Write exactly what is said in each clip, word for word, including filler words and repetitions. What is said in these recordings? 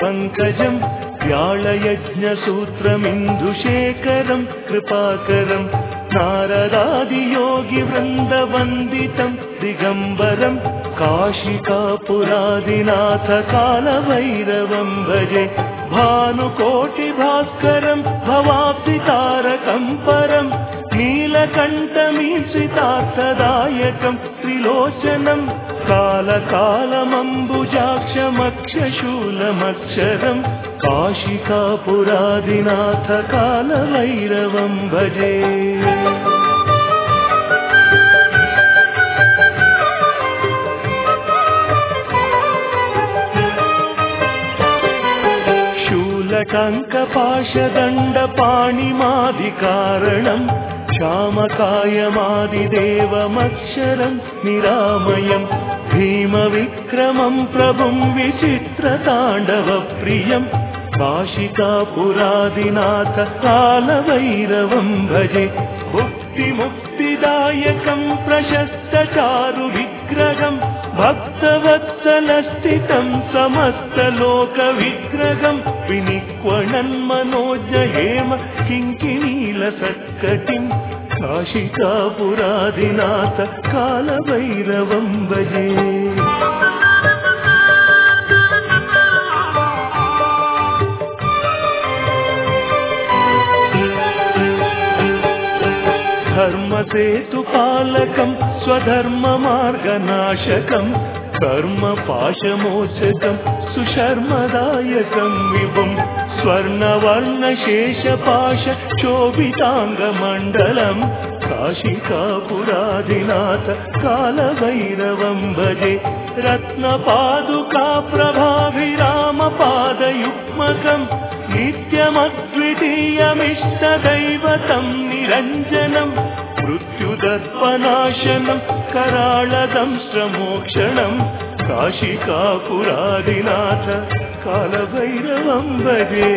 पङ्कजम् व्याळयज्ञसूत्रमिन्दुशेखरम् कृपाकरम् नारदादियोगिवृन्दवन्दितम् दिगम्बरम् काशिकापुरादिनाथ कालभैरवम् भजे भानुकोटिभास्करम् भवाब्धितारकम् परम् नीलकण्ठमीशितार्थदायकम् त्रिलोचनम् कालकालमम्बुजाक्षमक्षशूलमक्षरम् काशिकापुरादिनाथ कालभैरवम् भजे शूलटङ्कपाशदण्डपाणिमादिकारणम् श्यामकायमादिदेवमक्षरम् निरामयम् भीमविक्रमम् प्रभुम् विचित्रताण्डवप्रियम् काशिकापुरादिनाथ कालभैरवम् भजे मुक्तिमुक्तिदायकम् प्रशस्तचारुविग्रहम् भक्तवत्सलस्थितम् समस्तलोकविग्रहम् विनिक्वणन्मनोजहेम किङ्किणीलसत्कटिम् काशिकापुरादिनाथ कालभैरवम् भजे धर्मसेतुपालकम् स्वधर्ममार्गनाशकम् कर्मपाशमोचकम् सुशर्मदायकम् विभुम् स्वर्णवर्णशेषपाश शोभिताङ्गमण्डलम् काशिकापुरादिनाथ कालभैरवम् भजे रत्नपादुका प्रभाभिरामपादयुग्मकम् नित्यमद्वितीयमिष्टदैवतम् निरञ्जनम् मृत्युदर्पनाशनम् कराळदंश्रमोक्षणम् काशिकापुरादिनाथ कालभैरवम् भजे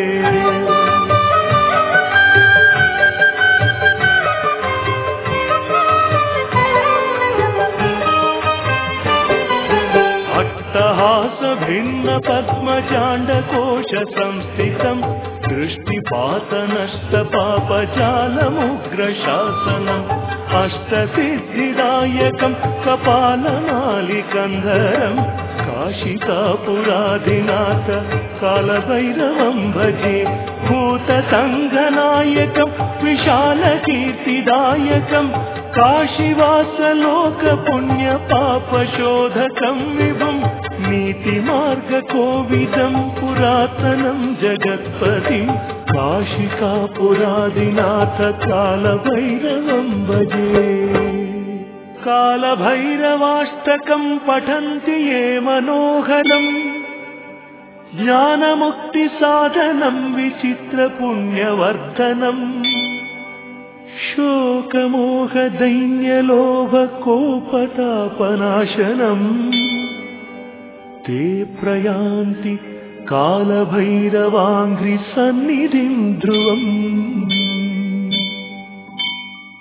अट्टहास भिन्न पद्मचाण्डकोश संस्थितम् दृष्टिपातनष्टपापजालमुग्रशासनम् अष्टसिद्धिदायकम् कपालनालिकन्धरम् काशिकापुरादिनाथ कालभैरवम् भजे भूतसङ्घनायकम् विशालकीर्तिदायकम् काशीवासलोकपुण्यपापशोधकम् विभुम् नीतिमार्गकोविदम् पुरातनम् जगत्पतिम् काशिकापुरादिनाथ कालभैरवम् भजे कालभैरवाष्टकम् पठन्ति ये मनोहरम् ज्ञानमुक्तिसाधनम् विचित्रपुण्यवर्धनम् शोकमोहदैन्यलोभकोपतापनाशनम् ते प्रयान्ति कालभैरवाङ्घ्रिसन्निधिम् ध्रुवम्।